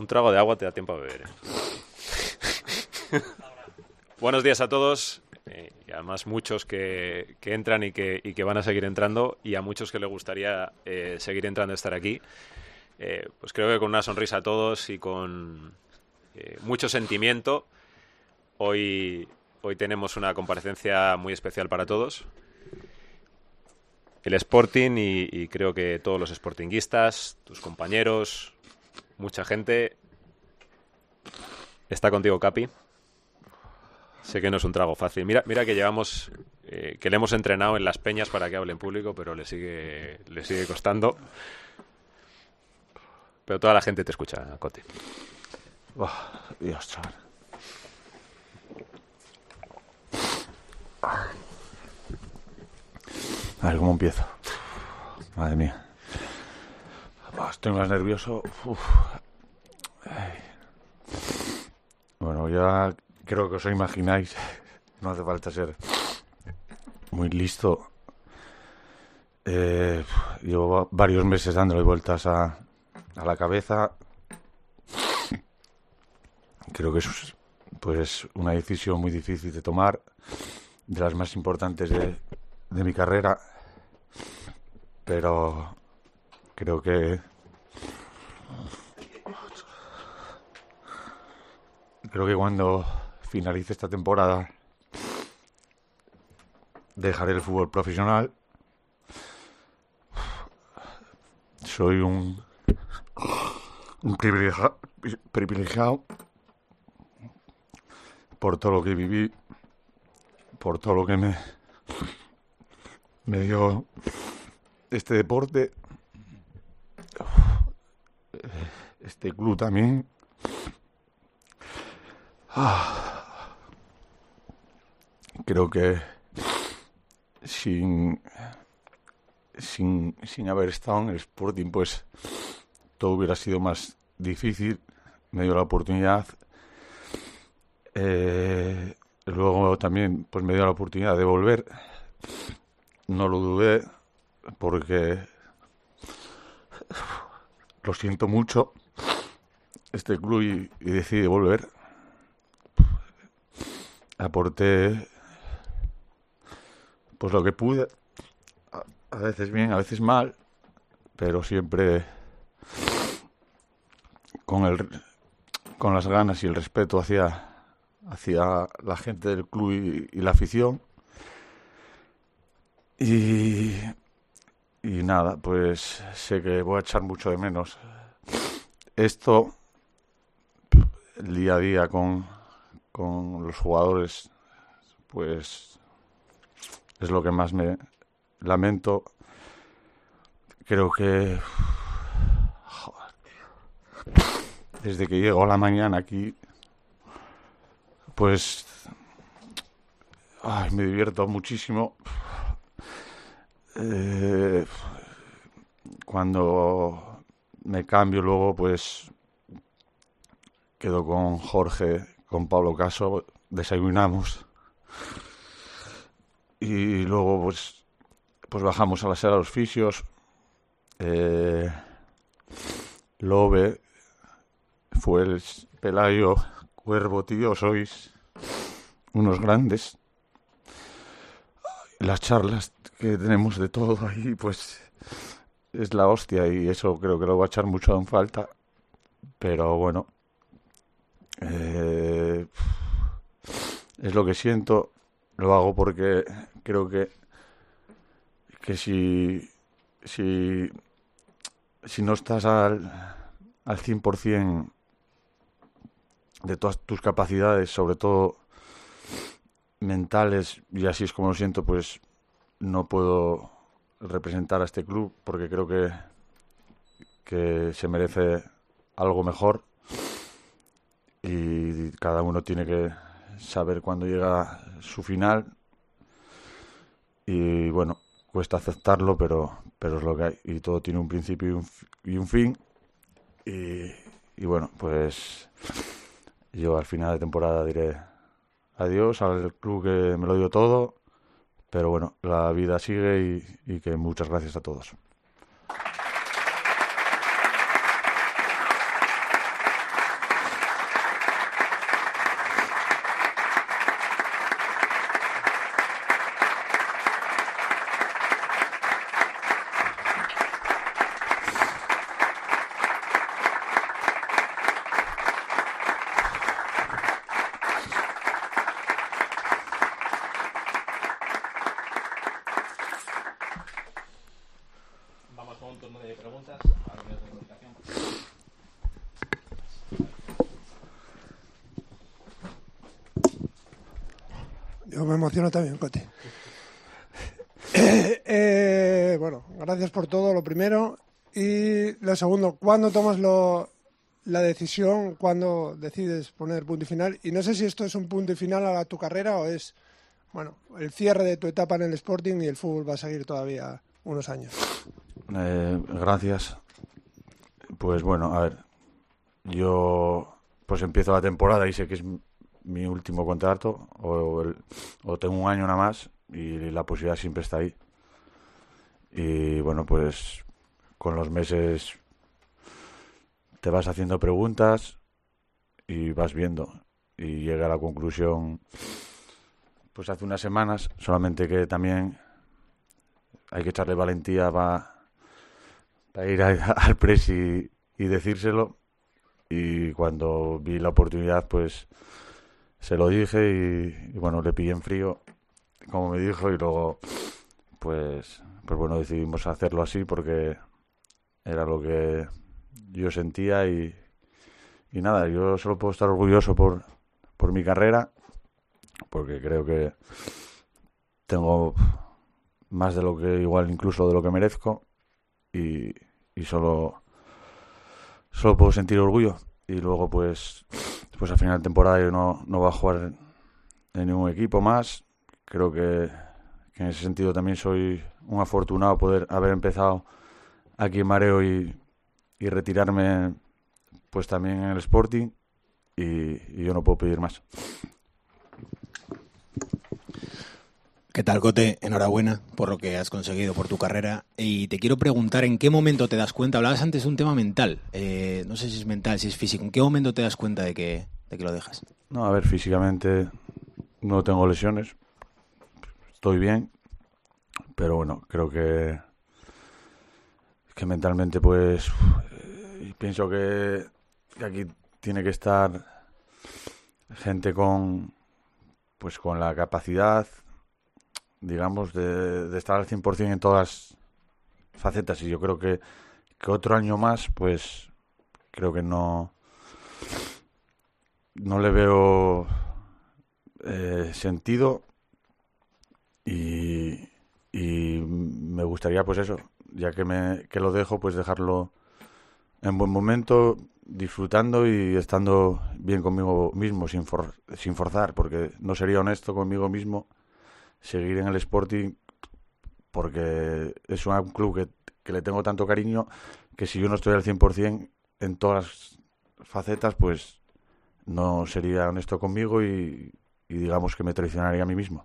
Un trago de agua te da tiempo a beber. Buenos días a todos, y además muchos que entran y que van a seguir entrando, y a muchos que les gustaría seguir entrando a estar aquí. Pues creo que con una sonrisa a todos y con mucho sentimiento, hoy tenemos una comparecencia muy especial para todos. El Sporting y creo que todos los sportinguistas, tus compañeros, mucha gente. Está contigo, Capi. Sé que no es un trago fácil. Mira que llevamos, que le hemos entrenado en las peñas para que hable en público, pero le sigue costando. Pero toda la gente te escucha, Coti. Oh, Dios, chaval. A ver cómo empiezo. Madre mía. Estoy más nervioso. Bueno, ya creo que os imagináis. No hace falta ser muy listo. Llevo varios meses dándole vueltas a la cabeza. Creo que es pues una decisión muy difícil de tomar, de las más importantes de mi carrera, pero creo que cuando finalice esta temporada dejaré el fútbol profesional. Soy un privilegiado por todo lo que viví, por todo lo que me dio este deporte, este club también. Creo que sin haber estado en el Sporting, pues todo hubiera sido más difícil. Me dio la oportunidad. Luego también pues me dio la oportunidad de volver. No lo dudé porque lo siento mucho este club y decidí volver. Aporté pues lo que pude, a veces bien, a veces mal, pero siempre con las ganas y el respeto hacia la gente del club y la afición. Y nada, pues sé que voy a echar mucho de menos esto, el día a día con los jugadores, pues es lo que más me lamento. Creo que desde que llego a la mañana aquí, pues me divierto muchísimo. Cuando me cambio luego, pues quedo con Jorge, con Pablo Caso, desayunamos y luego pues bajamos a la sala de los fisios. Lobe, Fuels, Pelayo, Cuervo, tío, sois unos grandes. Las charlas que tenemos de todo ahí, pues es la hostia, y eso creo que lo voy a echar mucho en falta. Pero bueno, es lo que siento. Lo hago porque creo que si no estás al 100% de todas tus capacidades, sobre todo mentales, y así es como lo siento, pues no puedo representar a este club, porque creo que se merece algo mejor, y cada uno tiene que saber cuándo llega su final, y bueno, cuesta aceptarlo, pero es lo que hay, y todo tiene un principio y un fin, y bueno, pues yo al final de temporada diré adiós al club que me lo dio todo, pero bueno, la vida sigue y que muchas gracias a todos. Yo me emociono también, Cote. Bueno, gracias por todo, lo primero. Y lo segundo, ¿cuándo tomas la decisión, cuándo decides poner punto y final? Y no sé si esto es un punto y final a tu carrera o es, bueno, el cierre de tu etapa en el Sporting y el fútbol va a seguir todavía unos años. Gracias. Pues bueno, a ver, yo pues empiezo la temporada y sé que es mi último contrato o tengo un año nada más y la posibilidad siempre está ahí. Y bueno, pues con los meses te vas haciendo preguntas y vas viendo y llega a la conclusión pues hace unas semanas, solamente que también hay que echarle valentía para ir al press y decírselo, y cuando vi la oportunidad pues se lo dije y bueno, le pillé en frío como me dijo, y luego pues bueno, decidimos hacerlo así porque era lo que yo sentía y nada, yo solo puedo estar orgulloso por mi carrera, porque creo que tengo más de lo que, igual incluso de lo que merezco, y solo puedo sentir orgullo. Y luego pues al final de temporada yo no voy a jugar en ningún equipo más. Creo que en ese sentido también soy un afortunado poder haber empezado aquí en Mareo y retirarme pues también en el Sporting, y yo no puedo pedir más. ¿Qué tal, Cote? Enhorabuena por lo que has conseguido, por tu carrera. Y te quiero preguntar, ¿en qué momento te das cuenta? Hablabas antes de un tema mental. No sé si es mental, si es físico. ¿En qué momento te das cuenta de que lo dejas? No, a ver, físicamente no tengo lesiones. Estoy bien. Pero bueno, creo que mentalmente pues pienso que aquí tiene que estar gente con la capacidad, digamos, de estar al 100% en todas las facetas, y yo creo que otro año más pues creo que no le veo sentido, y me gustaría pues eso, ya que lo dejo, pues dejarlo en buen momento, disfrutando y estando bien conmigo mismo, sin forzar, porque no sería honesto conmigo mismo seguir en el Sporting, porque es un club que le tengo tanto cariño, que si yo no estoy al 100% en todas las facetas, pues no sería honesto conmigo y digamos que me traicionaría a mí mismo.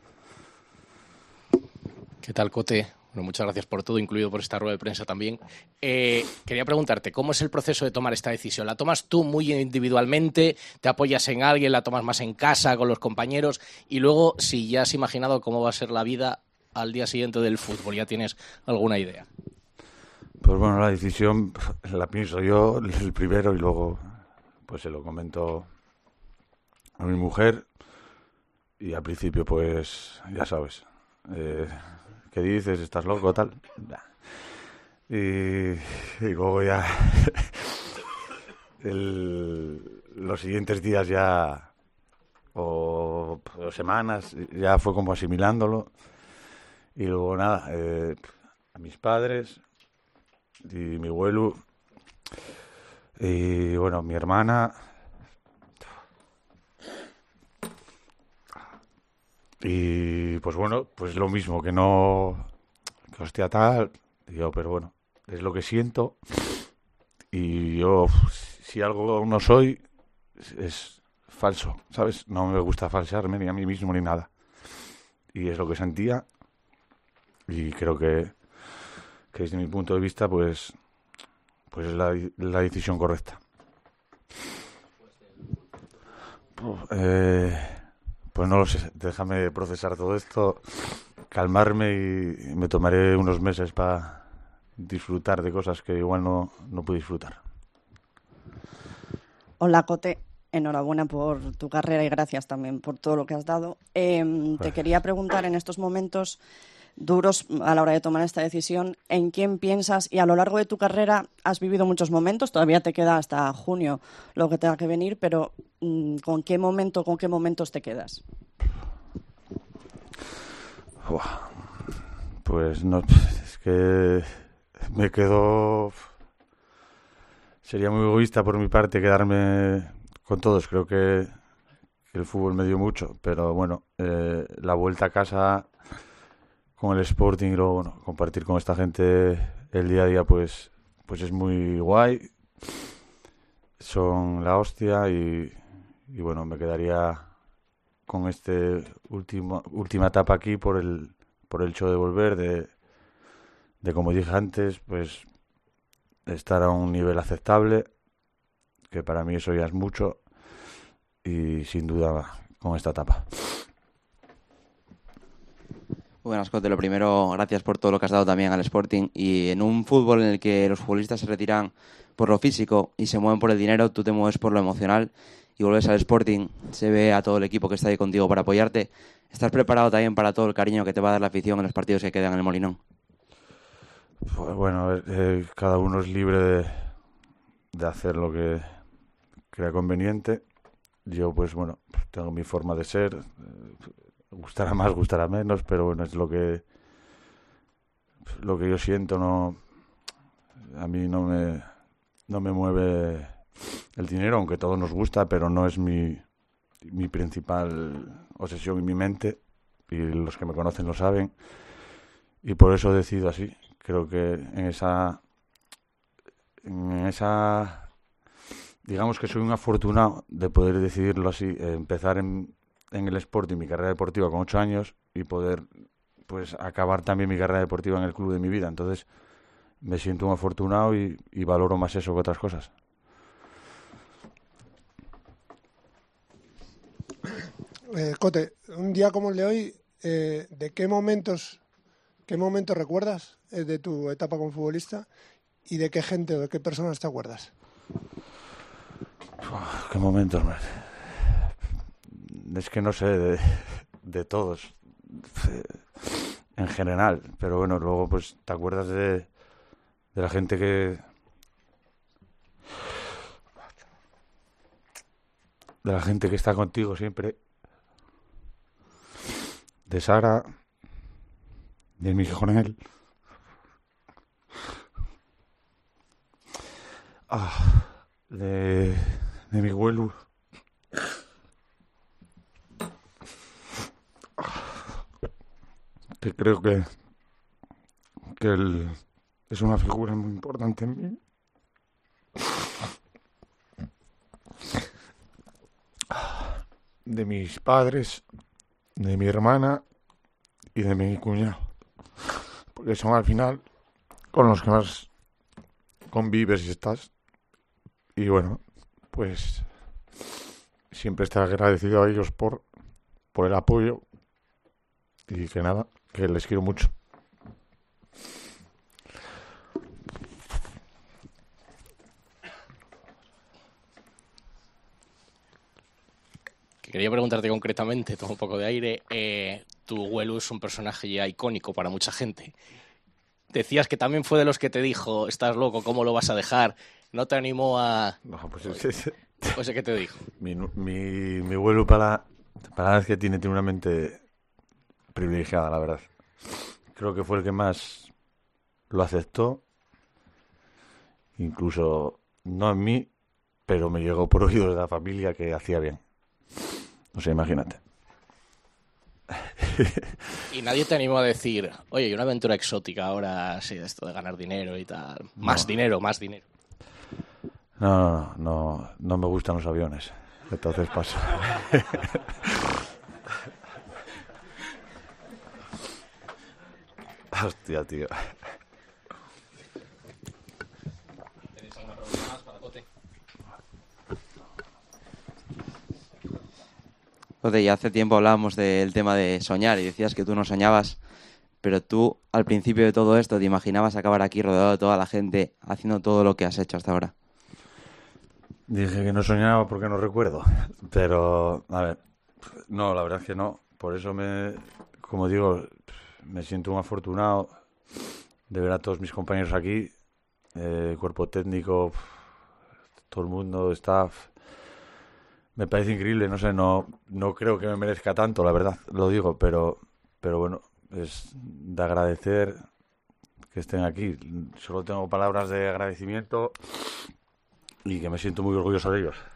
¿Qué tal, Cote? Bueno, muchas gracias por todo, incluido por esta rueda de prensa también. Quería preguntarte, ¿cómo es el proceso de tomar esta decisión? ¿La tomas tú muy individualmente? ¿Te apoyas en alguien? ¿La tomas más en casa, con los compañeros? Y luego, si ya has imaginado cómo va a ser la vida al día siguiente del fútbol, ¿ya tienes alguna idea? Pues bueno, la decisión la pienso yo el primero, y luego pues se lo comento a mi mujer, y al principio pues ya sabes, ¿qué dices? ¿Estás loco? Tal. Y luego ya los siguientes días ya o semanas ya fue como asimilándolo, y luego nada, a mis padres y mi abuelo y bueno, mi hermana y pues bueno, pues lo mismo, que hostia tal, digo, pero bueno, es lo que siento, y yo si algo no soy es falso, ¿sabes? No me gusta falsearme ni a mí mismo ni nada, y es lo que sentía, y creo que desde mi punto de vista pues es la decisión correcta. Pues no lo sé, déjame procesar todo esto, calmarme, y me tomaré unos meses para disfrutar de cosas que igual no puedo disfrutar. Hola, Cote. Enhorabuena por tu carrera y gracias también por todo lo que has dado. Te quería preguntar, en estos momentos duros a la hora de tomar esta decisión, ¿en quién piensas? Y a lo largo de tu carrera has vivido muchos momentos, todavía te queda hasta junio lo que tenga que venir, pero ¿con qué momentos te quedas? Buah. Pues no, es que me quedo... Sería muy egoísta por mi parte quedarme con todos. Creo que el fútbol me dio mucho, pero bueno, la vuelta a casa con el Sporting y luego, bueno, compartir con esta gente el día a día, pues es muy guay. Son la hostia y bueno, me quedaría con última etapa aquí por el hecho de volver, de como dije antes, pues estar a un nivel aceptable, que para mí eso ya es mucho, y sin duda con esta etapa. Buenas, Cote. Lo primero, gracias por todo lo que has dado también al Sporting. Y en un fútbol en el que los futbolistas se retiran por lo físico y se mueven por el dinero, tú te mueves por lo emocional y vuelves al Sporting, se ve a todo el equipo que está ahí contigo para apoyarte. ¿Estás preparado también para todo el cariño que te va a dar la afición en los partidos que quedan en el Molinón? Pues bueno, cada uno es libre de hacer lo que crea conveniente. Yo, pues bueno, tengo mi forma de ser. Gustará más, gustará menos, pero bueno, es lo que yo siento. No, a mí no me mueve el dinero, aunque todo nos gusta, pero no es mi principal obsesión en mi mente, y los que me conocen lo saben, y por eso decido así. Creo que en esa digamos que soy un afortunado de poder decidirlo así, empezar en el Sporting mi carrera deportiva con 8 años y poder pues acabar también mi carrera deportiva en el club de mi vida. Entonces me siento un afortunado y valoro más eso que otras cosas. Cote, un día como el de hoy, ¿de qué momentos recuerdas de tu etapa como futbolista y de qué gente o de qué personas te acuerdas? ¿Qué momentos, man? Es que no sé, de todos, en general, pero bueno, luego pues te acuerdas de la gente de la gente que está contigo siempre, de Sara, de mi coronel, de mi abuelo, que creo que él es una figura muy importante en mí. De mis padres, de mi hermana y de mi cuñado, porque son al final con los que más convives y estás. Y bueno, pues siempre estar agradecido a ellos por el apoyo, y que nada, que les quiero mucho. Quería preguntarte concretamente, toma un poco de aire. Tu abuelo es un personaje ya icónico para mucha gente. Decías que también fue de los que te dijo, estás loco, ¿cómo lo vas a dejar? ¿No te animó a...? No, pues Pues ¿qué te dijo? Mi abuelo para las que tiene una mente privilegiada, la verdad. Creo que fue el que más lo aceptó, incluso no en mí, pero me llegó por oídos de la familia que hacía bien. O sea, imagínate. Y nadie te animó a decir, oye, hay una aventura exótica ahora, sí, esto de ganar dinero y tal. Más dinero. No me gustan los aviones. Entonces paso. Hostia, tío. ¿Tenéis alguna pregunta más para Cote? Cote, ya hace tiempo hablábamos del tema de soñar y decías que tú no soñabas, pero tú al principio de todo esto te imaginabas acabar aquí rodeado de toda la gente haciendo todo lo que has hecho hasta ahora. Dije que no soñaba porque no recuerdo, pero a ver, no, la verdad es que no. Por eso como digo, me siento un afortunado de ver a todos mis compañeros aquí, cuerpo técnico, todo el mundo, staff. Me parece increíble, no sé, no creo que me merezca tanto, la verdad, lo digo, pero bueno, es de agradecer que estén aquí. Solo tengo palabras de agradecimiento y que me siento muy orgulloso de ellos.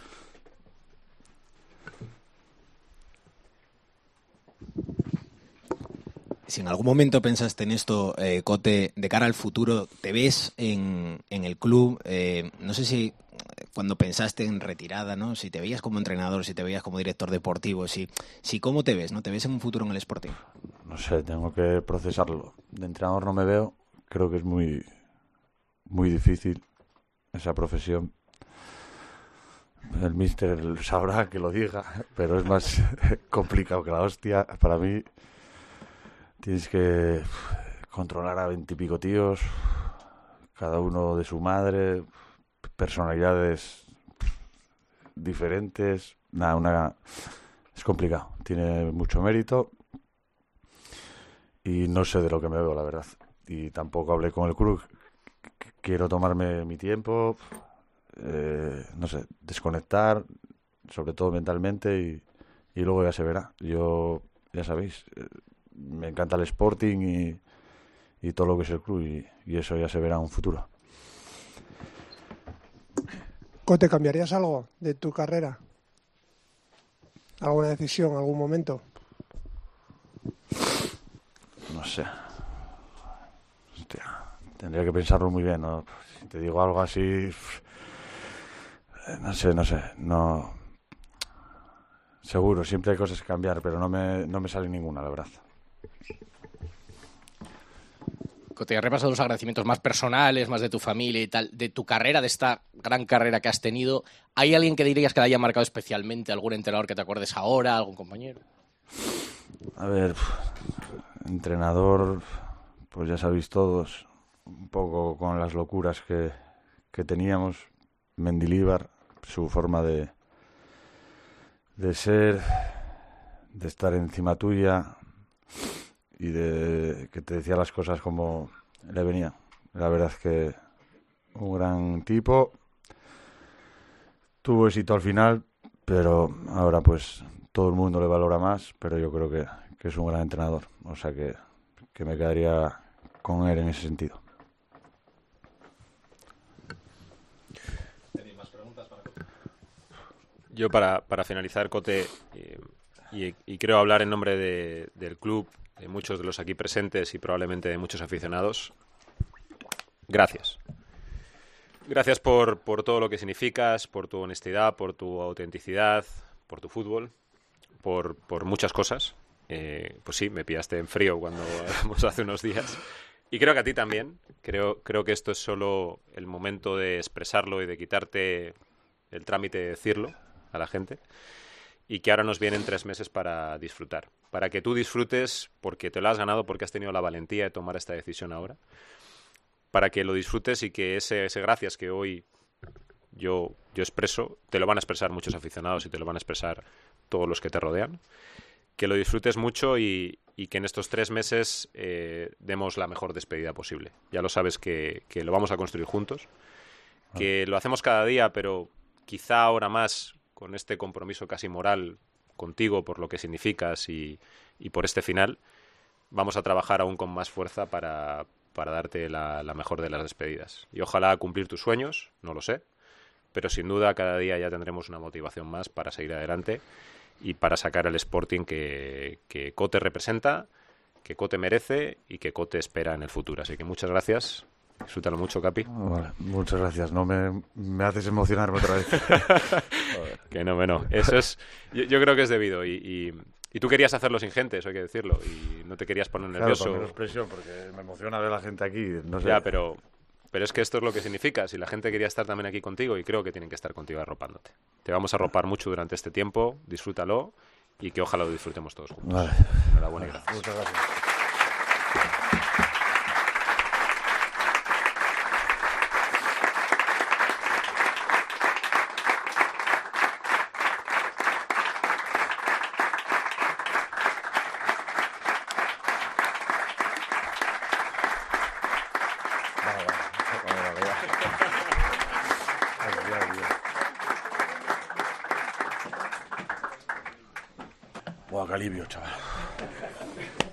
Si en algún momento pensaste en esto, Cote, de cara al futuro, ¿te ves en el club? No sé si cuando pensaste en retirada, ¿no? Si te veías como entrenador, si te veías como director deportivo, si ¿cómo te ves? ¿No te ves en un futuro en el Sporting? No sé, tengo que procesarlo. De entrenador no me veo. Creo que es muy, muy difícil esa profesión. El míster sabrá que lo diga, pero es más complicado que la hostia. Para mí tienes que controlar a 20 y pico tíos, cada uno de su madre, personalidades diferentes. Es complicado, tiene mucho mérito y no sé de lo que me veo, la verdad. Y tampoco hablé con el club. Quiero tomarme mi tiempo, no sé, desconectar, sobre todo mentalmente, y luego ya se verá. Yo, ya sabéis, me encanta el Sporting y todo lo que es el club, y eso ya se verá en un futuro. Cote, ¿cambiarías algo de tu carrera? ¿Alguna decisión, algún momento? No sé. Hostia, tendría que pensarlo muy bien, ¿no? Si te digo algo así, no sé, no. Seguro, siempre hay cosas que cambiar, pero no me sale ninguna, la verdad. Te he repasado los agradecimientos más personales, más de tu familia y tal, de tu carrera, de esta gran carrera que has tenido. ¿Hay alguien que dirías que la haya marcado especialmente? ¿Algún entrenador que te acuerdes ahora? ¿Algún compañero? A ver, entrenador, pues ya sabéis todos, un poco con las locuras que teníamos. Mendilibar, su forma de ser, de estar encima tuya y de que te decía las cosas como le venía. La verdad es que un gran tipo, tuvo éxito al final, pero ahora pues todo el mundo le valora más, pero yo creo que es un gran entrenador, o sea que me quedaría con él en ese sentido. ¿Tenéis más preguntas para Cote? Yo para finalizar, Cote, y creo hablar en nombre del club, de muchos de los aquí presentes y probablemente de muchos aficionados, gracias. Gracias por todo lo que significas, por tu honestidad, por tu autenticidad, por tu fútbol, por muchas cosas. Pues sí, me pillaste en frío cuando hablamos hace unos días. Y creo que a ti también. Creo que esto es solo el momento de expresarlo y de quitarte el trámite de decirlo a la gente. Y que ahora nos vienen 3 meses para disfrutar. Para que tú disfrutes porque te lo has ganado, porque has tenido la valentía de tomar esta decisión ahora. Para que lo disfrutes y que ese gracias que hoy yo expreso, te lo van a expresar muchos aficionados y te lo van a expresar todos los que te rodean. Que lo disfrutes mucho y que en estos 3 meses demos la mejor despedida posible. Ya lo sabes que lo vamos a construir juntos, que lo hacemos cada día, pero quizá ahora más con este compromiso casi moral contigo por lo que significas y por este final, vamos a trabajar aún con más fuerza para darte la mejor de las despedidas. Y ojalá cumplir tus sueños, no lo sé, pero sin duda cada día ya tendremos una motivación más para seguir adelante y para sacar el Sporting que Cote representa, que Cote merece y que Cote espera en el futuro. Así que muchas gracias. Disfrútalo mucho, Capi. Vale, muchas gracias. No me haces emocionarme otra vez. Que no. Eso es, yo creo que es debido. Y tú querías hacerlo sin gente, eso hay que decirlo. Y no te querías poner nervioso. Claro, menos presión, porque me emociona ver a la gente aquí. No sé. Ya, pero es que esto es lo que significa. Si la gente quería estar también aquí contigo, y creo que tienen que estar contigo arropándote. Te vamos a arropar mucho durante este tiempo. Disfrútalo y que ojalá lo disfrutemos todos juntos. Vale. Enhorabuena y gracias. Muchas gracias. Buah, qué alivio, chaval.